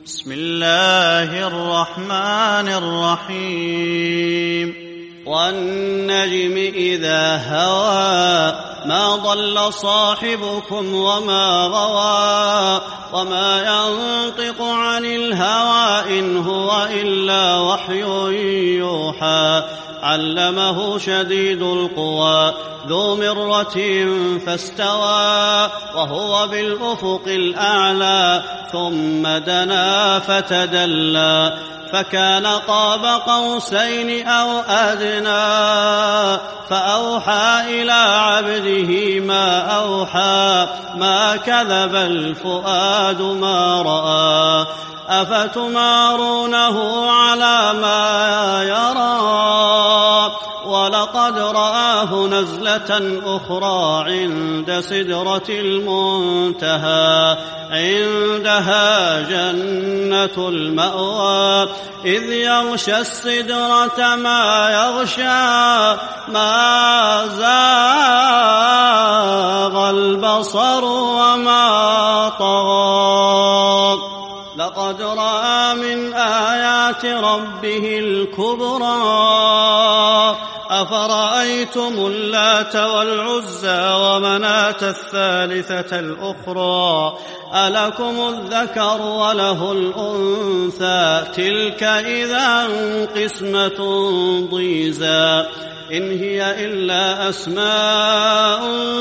بسم الله الرحمن الرحيم والنجم إذا هوى ما ضل صاحبكم وما غوى وما ينطق عن الهوى إن هو إلا وحي يوحى علمه شديد القوى ذو مرة فاستوى وهو بالأفق الأعلى ثم دنا فتدلى فكان قاب قوسين أو أدنى فأوحى إلى عبده ما أوحى ما كذب الفؤاد ما رأى أفتمارونه على ما يرى ولقد رآه نزلة أخرى عند سدرة المنتهى عندها جنة المأوى إذ يغشى السدرة ما يغشى ما زاغ البصر وما طغى لقد رأى من آيات ربه الكبرى أفرأيتم اللات والعزى ومناة الثالثة الأخرى ألكم الذكر وله الأنثى تلك إذا قسمة ضيزى إن هي إلا أسماء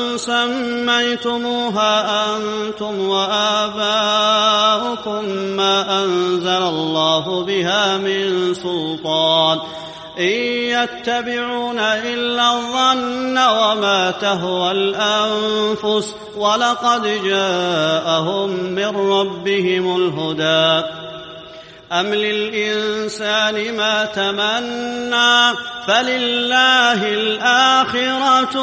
سميتموها أنتم وآباؤكم ما أنزل الله بها من سلطان إن يتبعون إلا الظن وما تهوى الأنفس ولقد جاءهم من ربهم الهدى أم للإنسان ما تمنى فلله الآخرة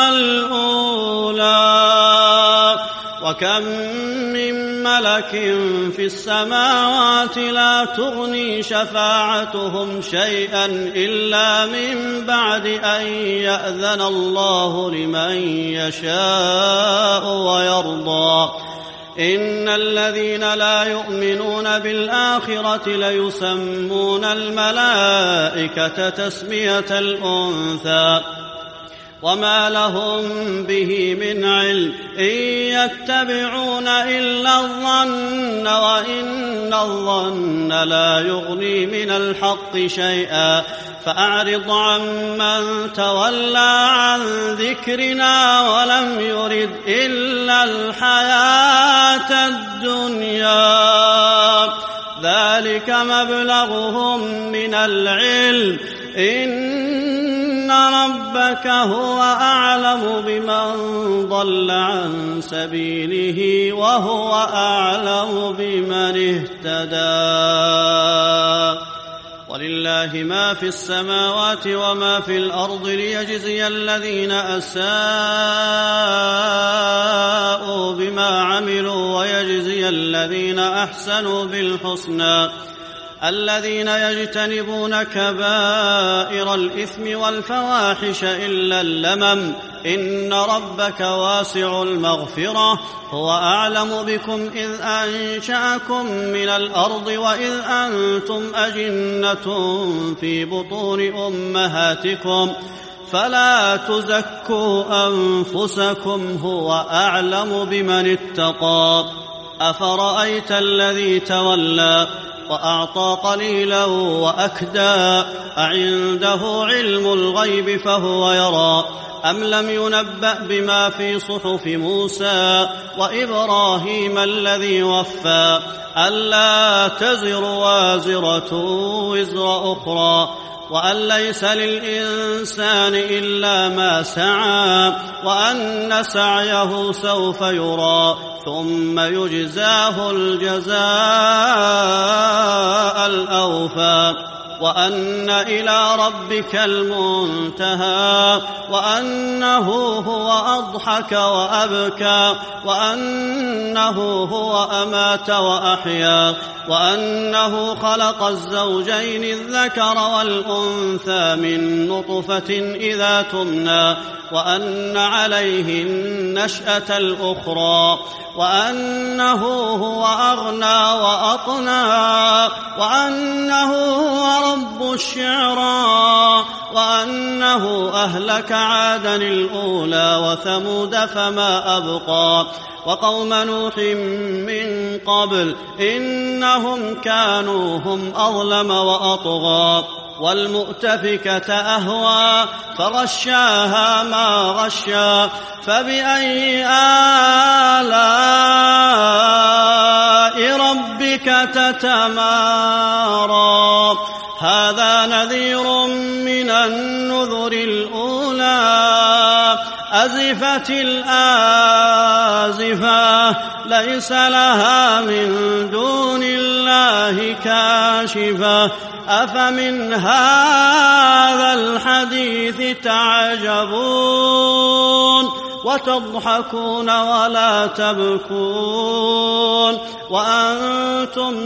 والأولى وكم من ملك في السماوات لا تغني شفاعتهم شيئا إلا من بعد أن يأذن الله لمن يشاء ويرضى إن الذين لا يؤمنون بالآخرة ليسمون الملائكة تسمية الأنثى وما لهم به من علم إن يتبعون إلا الظن وإن الظن لا يغني من الحق شيئا فأعرض عمن تولى عن ذكرنا ولم يرد إلا الحياة الدنيا ذلك مبلغهم من العلم إن ربك هو أعلم بمن ضل عن سبيله وهو أعلم بمن اهتدى ولله ما في السماوات وما في الأرض ليجزي الذين أساءوا بما عملوا ويجزي الذين أحسنوا بالحسنى الذين يجتنبون كبائر الإثم والفواحش إلا اللمم إن ربك واسع المغفرة هو أعلم بكم إذ أنشأكم من الأرض وإذ أنتم أجنة في بطون أمهاتكم فلا تزكوا أنفسكم هو أعلم بمن اتقى أفرأيت الذي تولى وأعطى قليلا وأكدى أعنده علم الغيب فهو يرى أم لم ينبأ بما في صحف موسى وإبراهيم الذي وفى ألا تزر وازرة وزر أخرى وأن ليس للإنسان إلا ما سعى وأن سعيه سوف يرى ثم يجزاه الجزاء الأوفى وأن إلى ربك المنتهى وأنه هو أضحك وأبكى وأنه هو أمات وأحيا وأنه خلق الزوجين الذكر والأنثى من نطفة إذا تمنى وأن عليه النشأة الأخرى وأنه هو أغنى وأقنى وأنه هو رب الشعرى وأنه أهلك عادا الأولى وثمود فما أبقى وقوم نوح من قبل إنهم كانوا هم أظلم وأطغى والمؤتفكة أهوى فغشاها ما غشى فبأي آلاء ربك تتمارى هذا نذير من النذر الأولى أزفت الآزفة ليس لها من دون الله كاشفة أفمن هذا الحديث تعجبون وتضحكون ولا تبكون وأنتم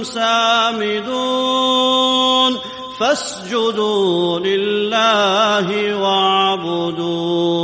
سامدون فاسجدوا لله واعبدوا